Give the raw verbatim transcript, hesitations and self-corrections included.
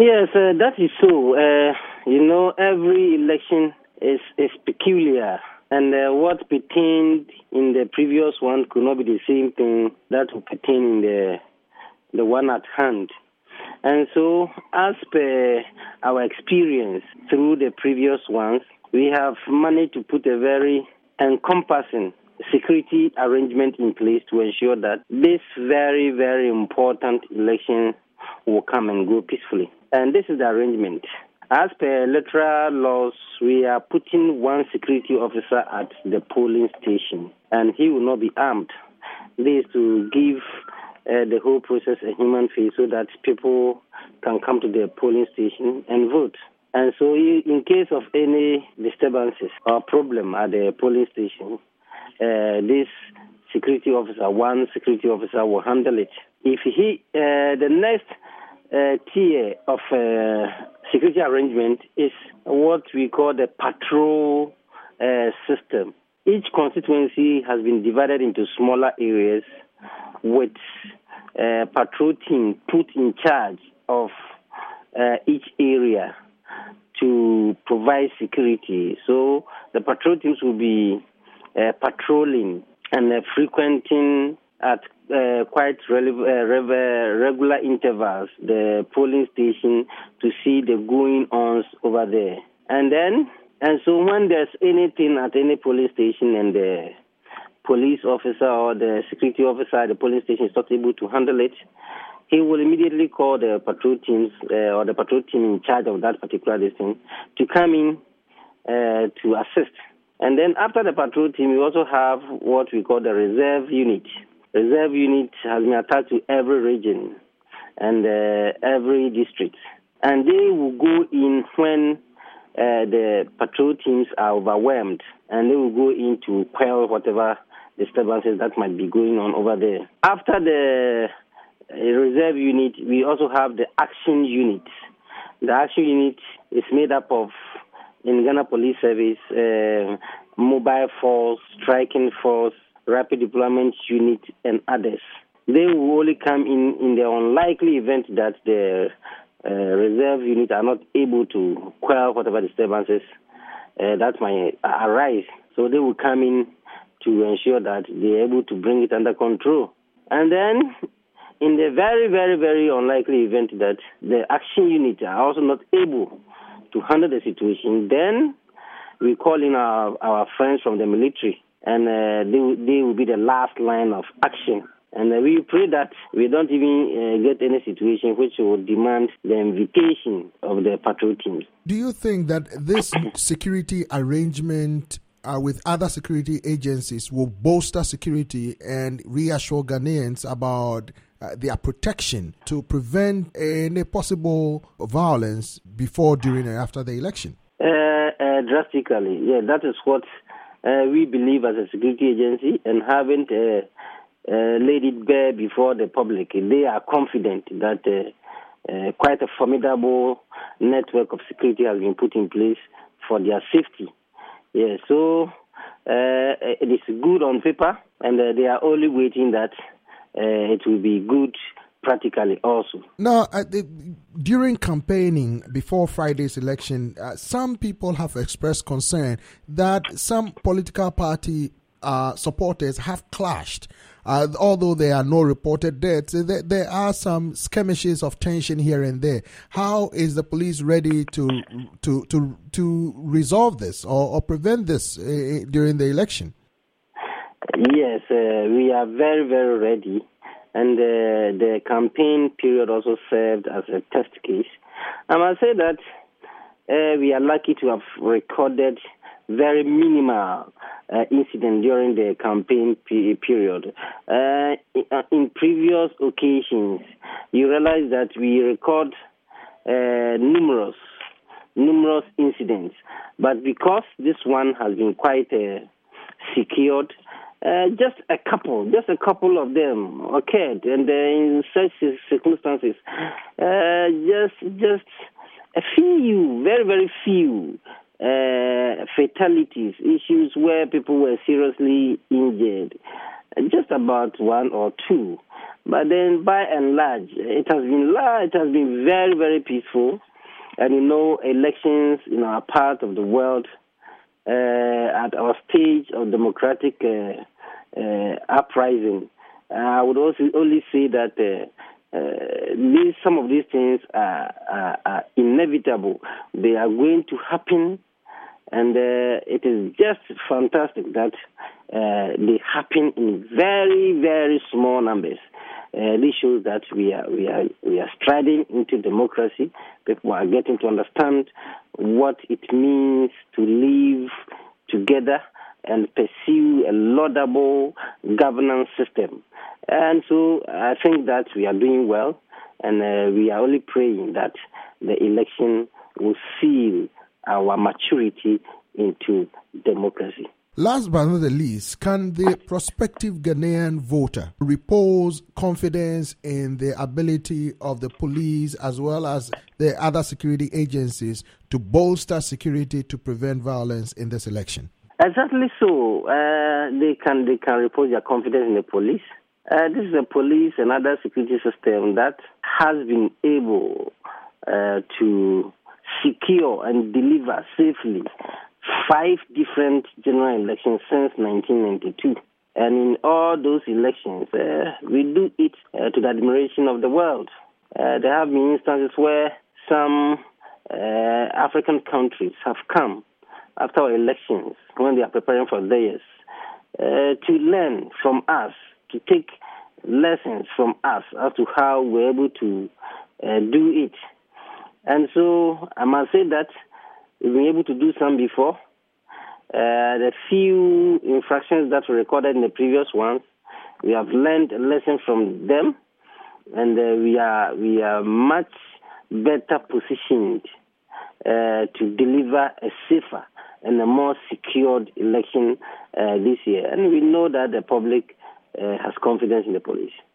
Yes, uh, that is so. Uh, you know, every election is, is peculiar. And uh, what pertained in the previous one could not be the same thing that will pertain in the, the one at hand. And so, as per our experience through the previous ones, we have managed to put a very encompassing security arrangement in place to ensure that this very, very important election will come and go peacefully. And this is the arrangement. As per electoral laws, we are putting one security officer at the polling station, and he will not be armed. This is to give uh, the whole process a human face so that people can come to the polling station and vote. And so in case of any disturbances or problem at the polling station, uh, this security officer, one security officer will handle it. If he, uh, the next uh, tier of uh, security arrangement is what we call the patrol uh, system. Each constituency has been divided into smaller areas with a patrol team put in charge of uh, each area to provide security. So the patrol teams will be uh, patrolling and uh, frequenting at uh, quite rele- uh, re- regular intervals the polling station to see the going-ons over there. And then, and so when there's anything at any polling station and the police officer or the security officer at the polling station is not able to handle it, he will immediately call the patrol teams uh, or the patrol team in charge of that particular thing to come in uh, to assist. And then after the patrol team, we also have what we call the reserve unit. Reserve unit has been attached to every region and uh, every district. And they will go in when uh, the patrol teams are overwhelmed, and they will go in to quell whatever disturbances that might be going on over there. After the uh, reserve unit, we also have the action unit. The action unit is made up of, in Ghana Police Service, uh, mobile force, striking force, rapid deployment unit, and others. They will only come in in the unlikely event that the uh, reserve unit are not able to quell whatever disturbances uh, that might arise. So they will come in to ensure that they're able to bring it under control. And then, in the very, very, very unlikely event that the action unit are also not able to handle the situation, then we call in our, our friends from the military, and uh, they, they will be the last line of action. And uh, we pray that we don't even uh, get any situation which will demand the invitation of the patrol teams. Do you think that this security arrangement uh, with other security agencies will bolster security and reassure Ghanaians about uh, their protection to prevent any possible violence before, during, and after the election? Uh, uh, drastically, yeah, that is what uh, we believe as a security agency, and having uh, uh, laid it bare before the public, they are confident that uh, uh, quite a formidable network of security has been put in place for their safety. Yeah, so uh, it is good on paper, and uh, they are only waiting that uh, it will be good practically also. Now, uh, the, during campaigning before Friday's election, uh, some people have expressed concern that some political party uh, supporters have clashed. Uh, although there are no reported deaths, there, there are some skirmishes of tension here and there. How is the police ready to to to to resolve this or, or prevent this uh, during the election? Yes, uh, we are very, very ready. And uh, the campaign period also served as a test case. I must say that uh, we are lucky to have recorded very minimal uh, incident during the campaign pe- period. Uh, in, uh, in previous occasions, you realize that we record uh, numerous, numerous incidents. But because this one has been quite uh, secured, Uh, just a couple, just a couple of them occurred, and uh, in such circumstances, uh, just just a few, very very few uh, fatalities, issues where people were seriously injured. just about one or two. But then, by and large, it has been it has been very, very peaceful. And you know, elections in our part of the world, uh, at our stage of democratic uh, uh, uprising, uh, I would also only say that uh, uh, these, some of these things are, are, are inevitable. They are going to happen, and uh, it is just fantastic that uh, they happen in very, very small numbers. Uh, this shows that we are we are we are striding into democracy. People are getting to understand what it means to live together and pursue a laudable governance system. And so I think that we are doing well, and uh, we are only praying that the election will seal our maturity into democracy. Last but not the least, can the prospective Ghanaian voter repose confidence in the ability of the police as well as the other security agencies to bolster security to prevent violence in this election? Exactly so. Uh, they can they can repose their confidence in the police. Uh, this is a police and other security system that has been able uh, to secure and deliver safely five different general elections since nineteen ninety-two. And in all those elections, uh, we do it uh, to the admiration of the world. Uh, there have been instances where some uh, African countries have come after our elections, when they are preparing for theirs, uh, to learn from us, to take lessons from us as to how we're able to uh, do it. And so I must say that we've been able to do some before. Uh, the few infractions that were recorded in the previous ones, we have learned a lesson from them, and uh, we are we are much better positioned uh, to deliver a safer and a more secured election uh, this year. And we know that the public uh, has confidence in the police.